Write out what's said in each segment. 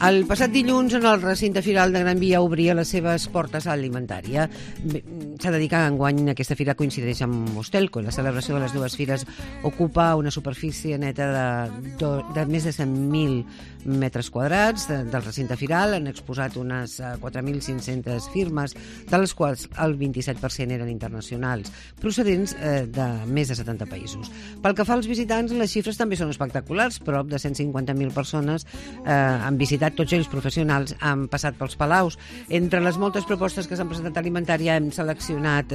El passat dilluns, en el recinte firal de Gran Via, obria les seves portes a l'alimentària. S'ha de dir que enguany aquesta fira coincideix amb Mostelco. La celebració de les dues fires ocupa una superfície neta de més de 100.000 metres quadrats del recinte firal. Han exposat unes 4.500 firmes, de les quals el 27% eren internacionals, procedents de més de 70 països. Pel que fa als visitants, les xifres també són espectaculars. Prop de 150.000 persones han visitat, tots ells professionals, han passat pels palaus. Entre les moltes propostes que s'han presentat a alimentària hem seleccionat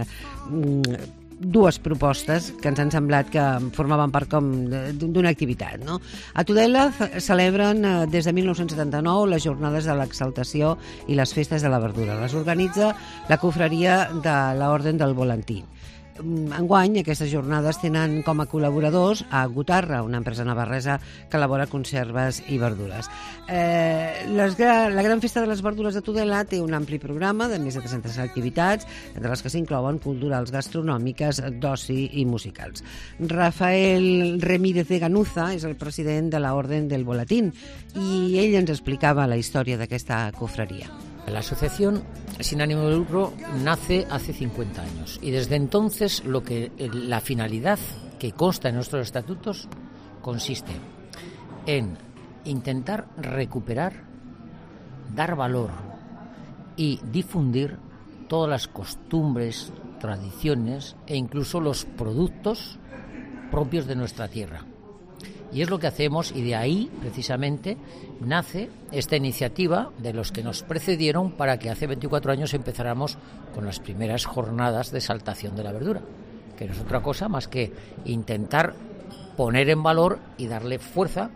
dues propostes que ens han semblat que formaven part com d'una activitat, no? A Tudela celebren des de 1979 les jornades de l'exaltació i les festes de la verdura. Les organitza la confraria de l'Orden del Volantí. Enguany, aquestes jornades tenen com a col·laboradors a Gutarra, una empresa navarresa que elabora conserves i verdures. La Gran Festa de les Verdures de Tudela té un ampli programa de més de 300 activitats, entre les que s'inclouen culturals, gastronòmiques, d'oci i musicals. Rafael Remírez de Ganuza és el president de l'Orden del Volatín i ell ens explicava la història d'aquesta cofreria. La asociación sin ánimo de lucro nace hace 50 años y desde entonces la finalidad que consta en nuestros estatutos consiste en intentar recuperar, dar valor y difundir todas las costumbres, tradiciones e incluso los productos propios de nuestra tierra. Y es lo que hacemos, y de ahí, precisamente, nace esta iniciativa de los que nos precedieron para que hace 24 años empezáramos con las primeras jornadas de exaltación de la verdura, que no es otra cosa más que intentar poner en valor y darle fuerza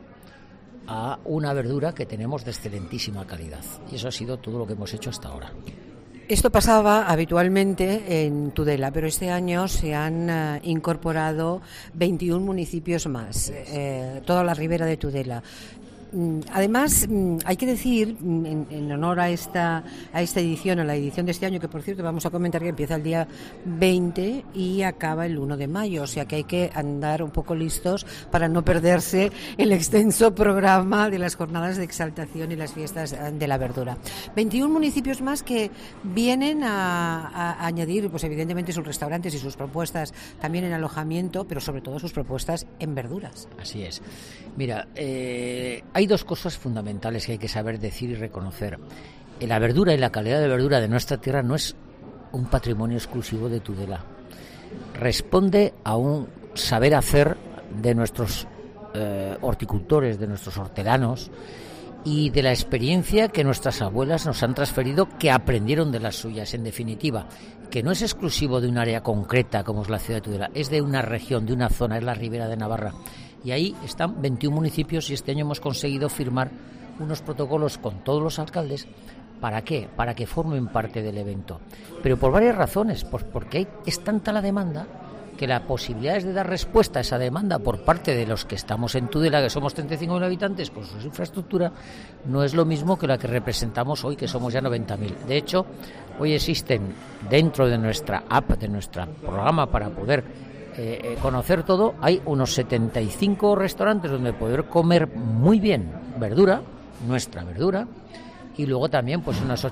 a una verdura que tenemos de excelentísima calidad. Y eso ha sido todo lo que hemos hecho hasta ahora. Esto pasaba habitualmente en Tudela, pero este año se han incorporado 21 municipios más, toda la ribera de Tudela. Además, hay que decir, en honor a esta edición, a la edición de este año, que por cierto vamos a comentar que empieza el día 20 y acaba el 1 de mayo, o sea que hay que andar un poco listos para no perderse el extenso programa de las jornadas de exaltación y las fiestas de la verdura. 21 municipios más que vienen a añadir, pues evidentemente, sus restaurantes y sus propuestas también en alojamiento, pero sobre todo sus propuestas en verduras. Así es. Mira, hay dos cosas fundamentales que hay que saber decir y reconocer. La verdura y la calidad de verdura de nuestra tierra no es un patrimonio exclusivo de Tudela. Responde a un saber hacer de nuestros horticultores, de nuestros hortelanos y de la experiencia que nuestras abuelas nos han transferido, que aprendieron de las suyas, en definitiva, que no es exclusivo de un área concreta como es la ciudad de Tudela, es de una región, de una zona, es la Ribera de Navarra. Y ahí están 21 municipios y este año hemos conseguido firmar unos protocolos con todos los alcaldes. ¿Para qué? Para que formen parte del evento. Pero por varias razones, porque es tanta la demanda que las posibilidades de dar respuesta a esa demanda por parte de los que estamos en Tudela, que somos 35.000 habitantes, por su infraestructura, no es lo mismo que la que representamos hoy, que somos ya 90.000. De hecho, hoy existen dentro de nuestra app, de nuestro programa para poder conocer todo, hay unos 75 restaurantes donde poder comer muy bien verdura, nuestra verdura, y luego también pues unos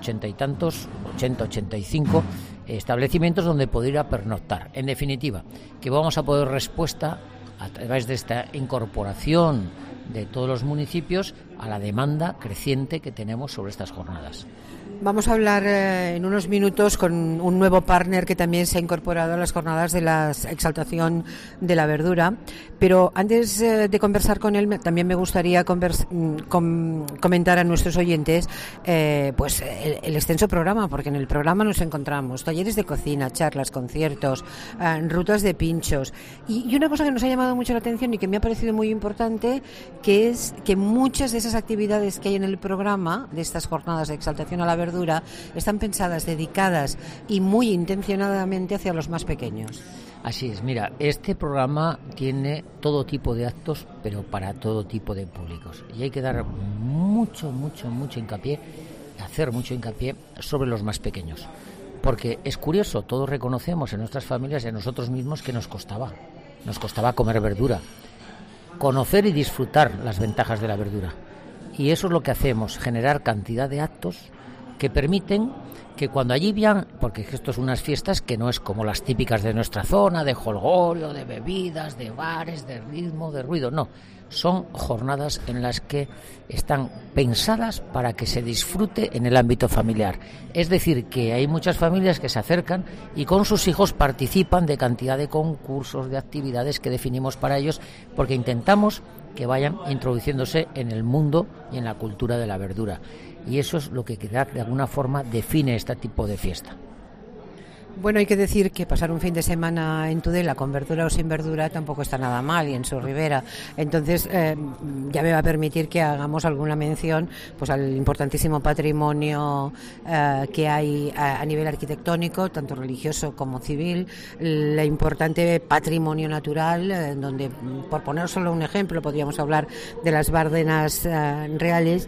85 establecimientos donde poder ir a pernoctar. En definitiva, que vamos a poder respuesta a través de esta incorporación de todos los municipios a la demanda creciente que tenemos sobre estas jornadas. Vamos a hablar en unos minutos con un nuevo partner que también se ha incorporado a las jornadas de la exaltación de la verdura, pero antes de conversar con él también me gustaría comentar a nuestros oyentes pues el extenso programa, porque en el programa nos encontramos talleres de cocina, charlas, conciertos, rutas de pinchos y una cosa que nos ha llamado mucho la atención y que me ha parecido muy importante, que es que muchas de esas actividades que hay en el programa de estas jornadas de exaltación a la verdura están pensadas, dedicadas y muy intencionadamente hacia los más pequeños. Así es, mira, este programa tiene todo tipo de actos, pero para todo tipo de públicos. Y hay que dar mucho hincapié, hacer mucho hincapié sobre los más pequeños. Porque es curioso, todos reconocemos en nuestras familias y a nosotros mismos que nos costaba comer verdura, conocer y disfrutar las ventajas de la verdura. Y eso es lo que hacemos, generar cantidad de actos que permiten que cuando allí vean, porque esto es unas fiestas que no es como las típicas de nuestra zona, de jolgorio, de bebidas, de bares, de ritmo, de ruido, no. Son jornadas en las que están pensadas para que se disfrute en el ámbito familiar. Es decir, que hay muchas familias que se acercan y con sus hijos participan de cantidad de concursos, de actividades que definimos para ellos, porque intentamos que vayan introduciéndose en el mundo y en la cultura de la verdura. Y eso es lo que de alguna forma define este tipo de fiesta. Bueno, hay que decir que pasar un fin de semana en Tudela con verdura o sin verdura tampoco está nada mal, y en su ribera. Entonces, ya me va a permitir que hagamos alguna mención pues al importantísimo patrimonio que hay a nivel arquitectónico, tanto religioso como civil, el importante patrimonio natural, donde, por poner solo un ejemplo, podríamos hablar de las Bárdenas reales,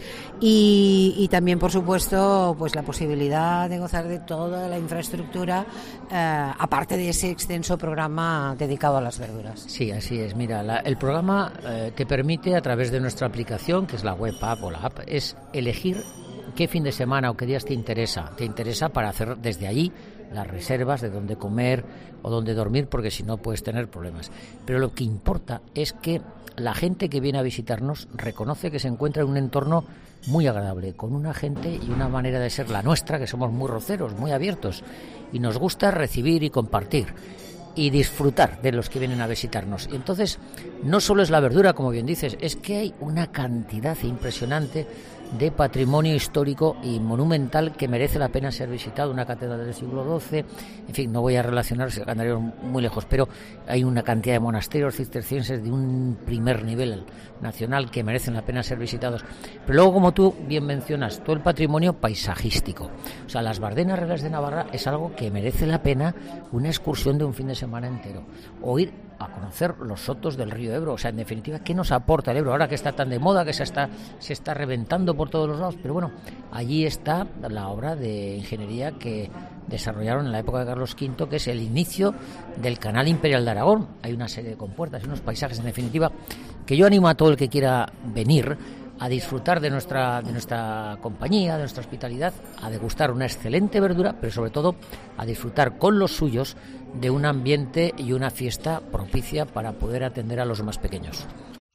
y también, por supuesto, pues la posibilidad de gozar de toda la infraestructura, aparte de ese extenso programa dedicado a las verduras. Sí, así es. Mira, el programa te permite, a través de nuestra aplicación, que es la web app o la app, es elegir qué fin de semana o qué días te interesa. Te interesa para hacer desde allí las reservas de dónde comer o dónde dormir, porque si no puedes tener problemas. Pero lo que importa es que la gente que viene a visitarnos reconoce que se encuentra en un entorno muy agradable, con una gente y una manera de ser la nuestra, que somos muy roceros, muy abiertos, y nos gusta recibir y compartir y disfrutar de los que vienen a visitarnos. Y entonces, no solo es la verdura, como bien dices, es que hay una cantidad impresionante de patrimonio histórico y monumental que merece la pena ser visitado. Una catedral del siglo XII, en fin, no voy a relacionarse, andaría muy lejos, pero hay una cantidad de monasterios cistercienses de un primer nivel nacional que merecen la pena ser visitados. Pero luego, como tú bien mencionas, todo el patrimonio paisajístico. O sea, las Bardenas Reales de Navarra es algo que merece la pena una excursión de un fin de semana entero, o ir a conocer los sotos del río Ebro. O sea, en definitiva, ¿qué nos aporta el Ebro ahora que está tan de moda, que se está reventando por todos los lados? Pero bueno, allí está la obra de ingeniería que desarrollaron en la época de Carlos V, que es el inicio del Canal Imperial de Aragón. Hay una serie de compuertas y unos paisajes, en definitiva, que yo animo a todo el que quiera venir a disfrutar de nuestra compañía, de nuestra hospitalidad, a degustar una excelente verdura, pero sobre todo a disfrutar con los suyos de un ambiente y una fiesta propicia para poder atender a los más pequeños.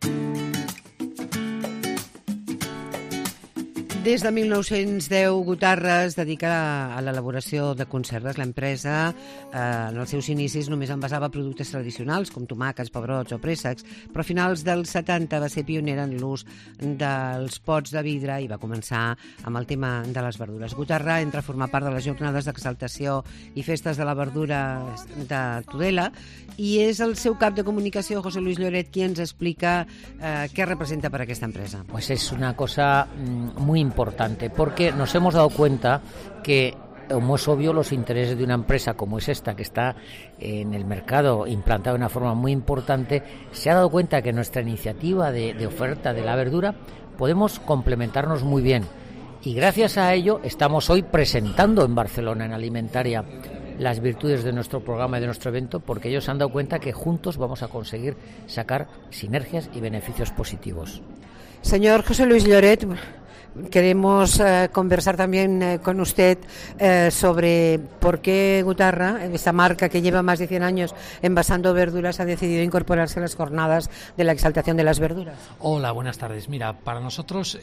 Des de 1910, Gutarra es dedica a l'elaboració de conserves. L'empresa, en els seus inicis, només envasava productes tradicionals, com tomàquets, pebrots o préssecs, però a finals dels 70 va ser pionera en l'ús dels pots de vidre i va començar amb el tema de les verdures. Gutarra entra a formar part de les jornades d'exaltació i festes de la verdura de Tudela, i és el seu cap de comunicació, José Luis Lloret, qui ens explica què representa per aquesta empresa. Pues es una cosa muy importante, porque nos hemos dado cuenta que, como es obvio, los intereses de una empresa como es esta, que está en el mercado implantado de una forma muy importante, se ha dado cuenta que nuestra iniciativa de oferta de la verdura podemos complementarnos muy bien, y gracias a ello estamos hoy presentando en Barcelona, en Alimentaria, las virtudes de nuestro programa y de nuestro evento, porque ellos se han dado cuenta que juntos vamos a conseguir sacar sinergias y beneficios positivos. Señor José Luis Lloret, queremos conversar también con usted sobre por qué Gutarra, esta marca que lleva más de 100 años envasando verduras, ha decidido incorporarse a las jornadas de la exaltación de las verduras. Hola, buenas tardes. Mira, para nosotros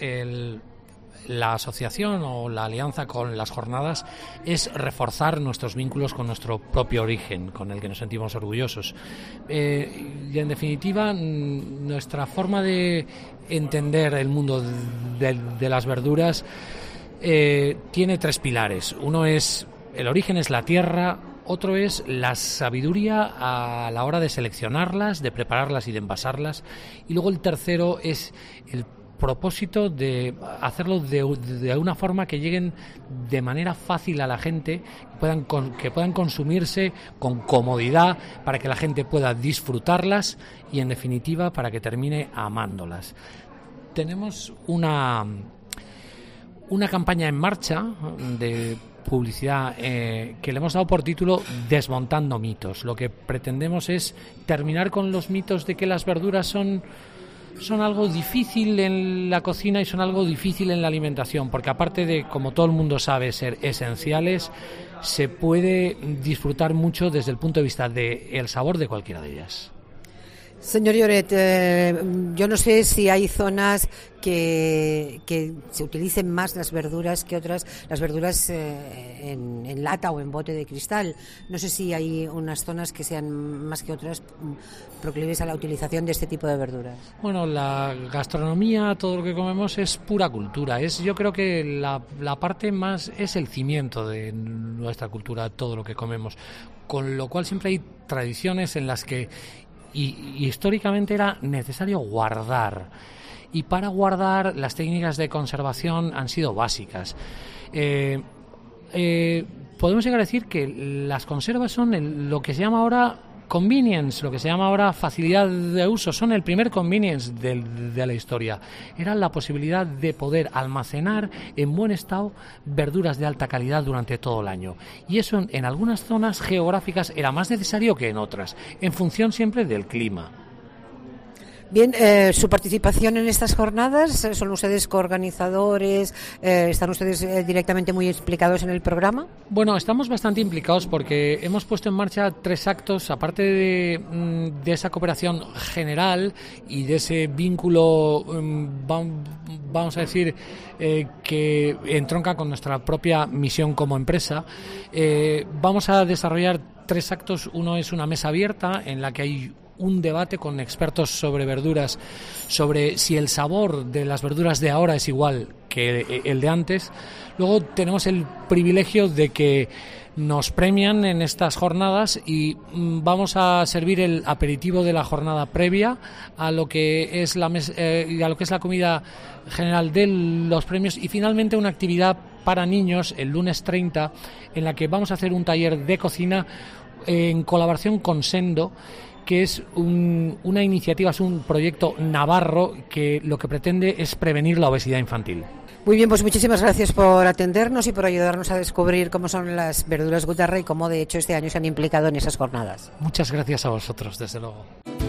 la asociación o la alianza con las jornadas es reforzar nuestros vínculos con nuestro propio origen, con el que nos sentimos orgullosos. Y en definitiva, nuestra forma de entender el mundo de las verduras tiene tres pilares. Uno es el origen, es la tierra. Otro es la sabiduría a la hora de seleccionarlas, de prepararlas y de envasarlas. Y luego el tercero es el propósito de hacerlo de una forma que lleguen de manera fácil a la gente, que puedan consumirse con comodidad, para que la gente pueda disfrutarlas y, en definitiva, para que termine amándolas. Tenemos una campaña en marcha de publicidad que le hemos dado por título Desmontando mitos. Lo que pretendemos es terminar con los mitos de que las verduras son son algo difícil en la cocina y son algo difícil en la alimentación, porque aparte de, como todo el mundo sabe, ser esenciales, se puede disfrutar mucho desde el punto de vista del sabor de cualquiera de ellas. Señor Lloret, yo no sé si hay zonas que se utilicen más las verduras que otras, las verduras en lata o en bote de cristal. No sé si hay unas zonas que sean más que otras proclives a la utilización de este tipo de verduras. Bueno, la gastronomía, todo lo que comemos es pura cultura. Yo creo que la parte más es el cimiento de nuestra cultura, todo lo que comemos. Con lo cual siempre hay tradiciones en las que y históricamente era necesario guardar, y para guardar las técnicas de conservación han sido básicas. Podemos llegar a decir que las conservas son lo que se llama ahora convenience, lo que se llama ahora facilidad de uso. Son el primer convenience de la historia. Era la posibilidad de poder almacenar en buen estado verduras de alta calidad durante todo el año. Y eso en algunas zonas geográficas era más necesario que en otras, en función siempre del clima. Bien, su participación en estas jornadas, ¿son ustedes coorganizadores? ¿Están ustedes directamente muy implicados en el programa? Bueno, estamos bastante implicados porque hemos puesto en marcha 3 actos, aparte de esa cooperación general y de ese vínculo, vamos a decir, que entronca con nuestra propia misión como empresa. Vamos a desarrollar 3 actos. Uno es una mesa abierta en la que hay un debate con expertos sobre verduras, sobre si el sabor de las verduras de ahora es igual que el de antes. Luego tenemos el privilegio de que nos premian en estas jornadas y vamos a servir el aperitivo de la jornada previa a lo que es a lo que es la comida general de los premios, y finalmente una actividad para niños el lunes 30 en la que vamos a hacer un taller de cocina en colaboración con Sendo, que es una iniciativa, es un proyecto navarro que lo que pretende es prevenir la obesidad infantil. Muy bien, pues muchísimas gracias por atendernos y por ayudarnos a descubrir cómo son las verduras Gutarra y cómo de hecho este año se han implicado en esas jornadas. Muchas gracias a vosotros, desde luego.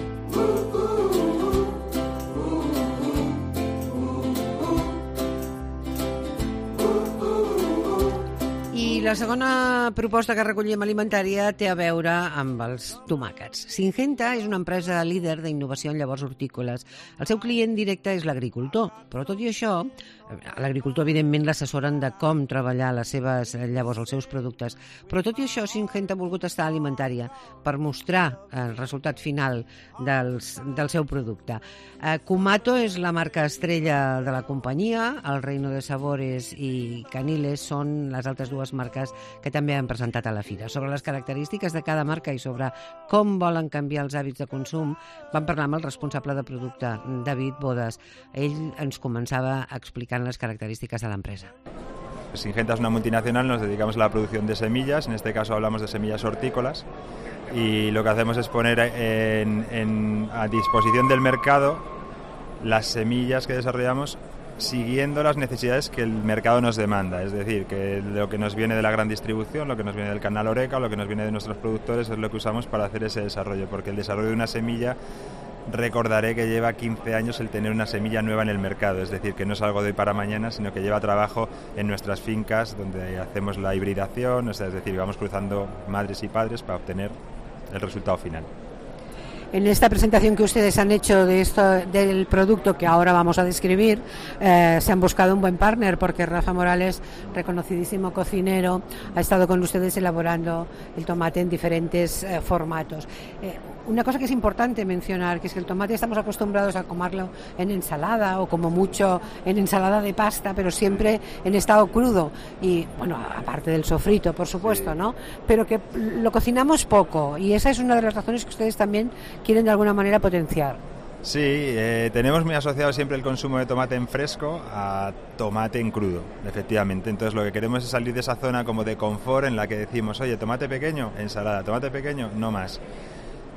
I la segona proposta que recollíem alimentària té a veure amb els tomàquets. Syngenta és una empresa líder d'innovació en llavors hortícoles. El seu client directe és l'agricultor, però tot i això, l'agricultor evidentment l'assessoren de com treballar les seves llavors, els seus productes, però tot i això Syngenta ha volgut estar alimentària per mostrar el resultat final del seu producte. Kumato és la marca estrella de la companyia, el Reino de Sabores i Caniles són les altres dues marques que també han presentat a la fira. Sobre les característiques de cada marca i sobre com volen canviar els hàbits de consum, vam parlar amb el responsable de producte, David Bodas. Ell ens començava explicant las características de la empresa. Syngenta es una multinacional, nos dedicamos a la producción de semillas, en este caso hablamos de semillas hortícolas, y lo que hacemos es poner a disposición del mercado las semillas que desarrollamos siguiendo las necesidades que el mercado nos demanda, es decir, que lo que nos viene de la gran distribución, lo que nos viene del canal Horeca, lo que nos viene de nuestros productores es lo que usamos para hacer ese desarrollo, porque el desarrollo de una semilla, recordaré que lleva 15 años el tener una semilla nueva en el mercado, es decir, que no es algo de hoy para mañana, sino que lleva trabajo en nuestras fincas donde hacemos la hibridación, es decir, vamos cruzando madres y padres para obtener el resultado final. En esta presentación que ustedes han hecho del producto que ahora vamos a describir, se han buscado un buen partner porque Rafa Morales, reconocidísimo cocinero, ha estado con ustedes elaborando el tomate en diferentes formatos. Una cosa que es importante mencionar, que es que el tomate estamos acostumbrados a comerlo en ensalada o como mucho en ensalada de pasta, pero siempre en estado crudo y, bueno, aparte del sofrito, por supuesto, ¿no? Pero que lo cocinamos poco y esa es una de las razones que ustedes también quieren de alguna manera potenciar. Sí, tenemos muy asociado siempre el consumo de tomate en fresco a tomate en crudo, efectivamente. Entonces lo que queremos es salir de esa zona como de confort en la que decimos, oye, tomate pequeño, ensalada, tomate pequeño, no más.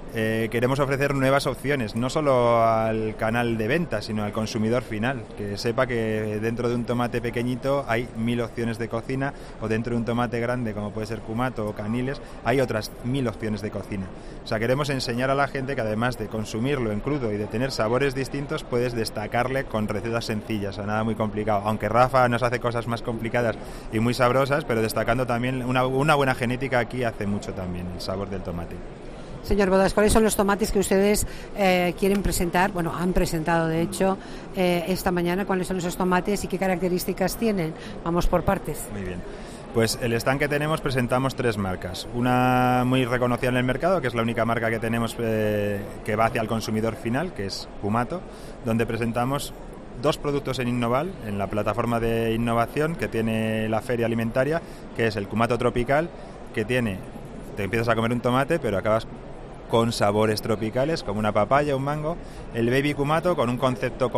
queremos ofrecer nuevas opciones, no solo al canal de venta, sino al consumidor final, que sepa que dentro de un tomate pequeñito hay 1000 opciones de cocina, o dentro de un tomate grande, como puede ser cumato o caniles, hay otras 1000 opciones de cocina. O sea, queremos enseñar a la gente que además de consumirlo en crudo y de tener sabores distintos, puedes destacarle con recetas sencillas, o nada muy complicado, aunque Rafa nos hace cosas más complicadas y muy sabrosas, pero destacando también una buena genética aquí hace mucho también el sabor del tomate. Señor Bodas, ¿cuáles son los tomates que ustedes quieren presentar? Bueno, han presentado de hecho esta mañana. ¿Cuáles son esos tomates y qué características tienen? Vamos por partes. Muy bien. Pues el stand que tenemos presentamos 3 marcas. Una muy reconocida en el mercado, que es la única marca que tenemos que va hacia el consumidor final, que es Cumato, donde presentamos 2 productos en Innoval, en la plataforma de innovación que tiene la feria alimentaria, que es el Cumato Tropical, que te empiezas a comer un tomate, pero acabas con sabores tropicales, como una papaya, un mango. El Baby Cumato, con un concepto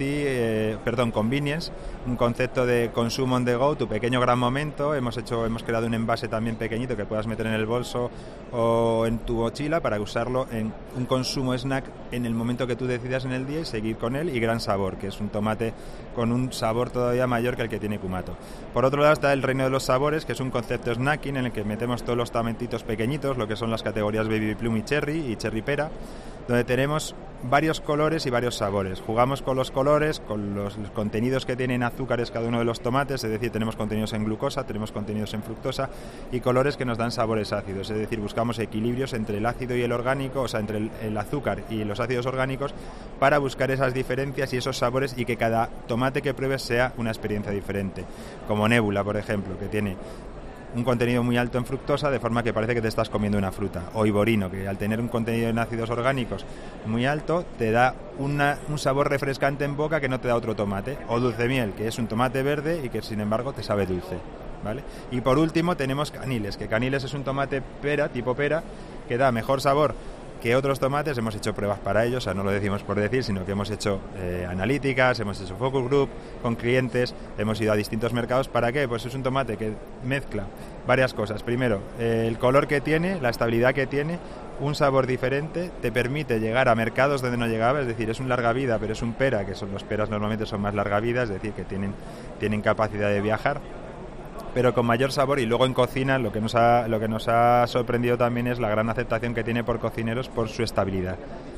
convenience, un concepto de consumo on the go, tu pequeño gran momento. Hemos creado un envase también pequeñito que puedas meter en el bolso o en tu mochila para usarlo en un consumo snack en el momento que tú decidas en el día y seguir con él. Y Gran Sabor, que es un tomate con un sabor todavía mayor que el que tiene Cumato. Por otro lado está el Reino de los Sabores, que es un concepto snacking en el que metemos todos los tomatitos pequeñitos, lo que son las categorías Baby Plum y Cherry Pera, donde tenemos varios colores y varios sabores. Jugamos con los colores, con los contenidos que tienen azúcares cada uno de los tomates, es decir, tenemos contenidos en glucosa, tenemos contenidos en fructosa y colores que nos dan sabores ácidos, es decir, buscamos equilibrios entre el ácido y el orgánico, o sea, entre el azúcar y los ácidos orgánicos, para buscar esas diferencias y esos sabores y que cada tomate que pruebes sea una experiencia diferente. Como Nébula, por ejemplo, que tiene un contenido muy alto en fructosa, de forma que parece que te estás comiendo una fruta. O Iborino, que al tener un contenido en ácidos orgánicos muy alto, te da un sabor refrescante en boca que no te da otro tomate. O Dulcemiel, que es un tomate verde y que sin embargo te sabe dulce, ¿vale? Y por último tenemos Caniles, que Caniles es un tomate tipo pera, que da mejor sabor que otros tomates. Hemos hecho pruebas para ellos, o sea, no lo decimos por decir, sino que hemos hecho analíticas, hemos hecho focus group con clientes, hemos ido a distintos mercados. ¿Para qué? Pues es un tomate que mezcla varias cosas. Primero, el color que tiene, la estabilidad que tiene, un sabor diferente, te permite llegar a mercados donde no llegaba, es decir, es un larga vida, pero es un pera, que los peras normalmente son más larga vida, es decir, que tienen capacidad de viajar, pero con mayor sabor. Y luego en cocina lo que nos ha sorprendido también es la gran aceptación que tiene por cocineros por su estabilidad.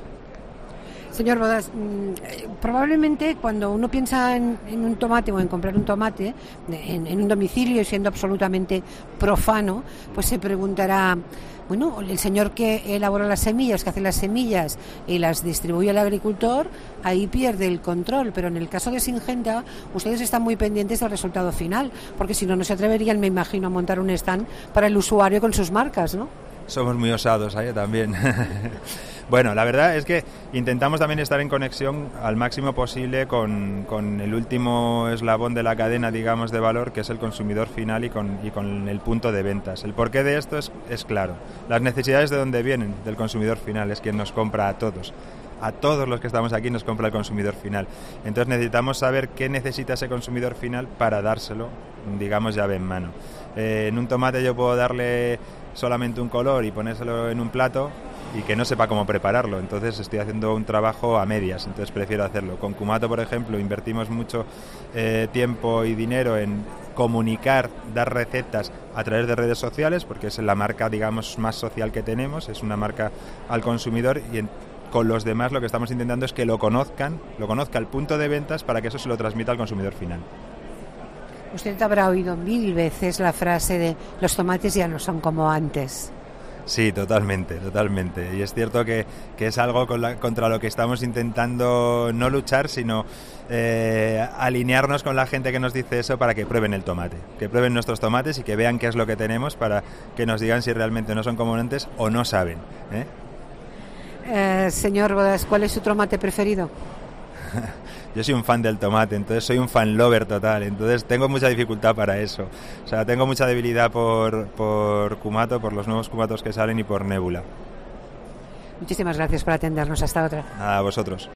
Señor Bodas, probablemente cuando uno piensa en un tomate o en comprar un tomate en un domicilio, siendo absolutamente profano, pues se preguntará, bueno, el señor que elabora las semillas, que hace las semillas y las distribuye al agricultor, ahí pierde el control. Pero en el caso de Syngenta, ustedes están muy pendientes del resultado final, porque si no, no se atreverían, me imagino, a montar un stand para el usuario con sus marcas, ¿no? Somos muy osados ahí también. Bueno, la verdad es que intentamos también estar en conexión al máximo posible con el último eslabón de la cadena, digamos, de valor, que es el consumidor final y con el punto de ventas. El porqué de esto es claro. Las necesidades de dónde vienen, del consumidor final, es quien nos compra a todos. A todos los que estamos aquí nos compra el consumidor final. Entonces necesitamos saber qué necesita ese consumidor final para dárselo, digamos, llave en mano. En un tomate yo puedo darle solamente un color y ponérselo en un plato y que no sepa cómo prepararlo, entonces estoy haciendo un trabajo a medias, entonces prefiero hacerlo. Con Cumato, por ejemplo, invertimos mucho tiempo y dinero en comunicar, dar recetas a través de redes sociales, porque es la marca, digamos, más social que tenemos, es una marca al consumidor, y con los demás lo que estamos intentando es que lo conozca el punto de ventas, para que eso se lo transmita al consumidor final. Usted habrá oído 1000 veces la frase de los tomates ya no son como antes. Sí, totalmente. Y es cierto que es algo contra lo que estamos intentando no luchar, sino alinearnos con la gente que nos dice eso, para que prueben el tomate, que prueben nuestros tomates y que vean qué es lo que tenemos, para que nos digan si realmente no son como antes o no saben. Señor Bodas, ¿cuál es su tomate preferido? Yo soy un fan del tomate, entonces soy un fan lover total, entonces tengo mucha dificultad para eso. O sea, tengo mucha debilidad por Cumato, por los nuevos Cumatos que salen, y por Nébula. Muchísimas gracias por atendernos. Hasta otra. A vosotros.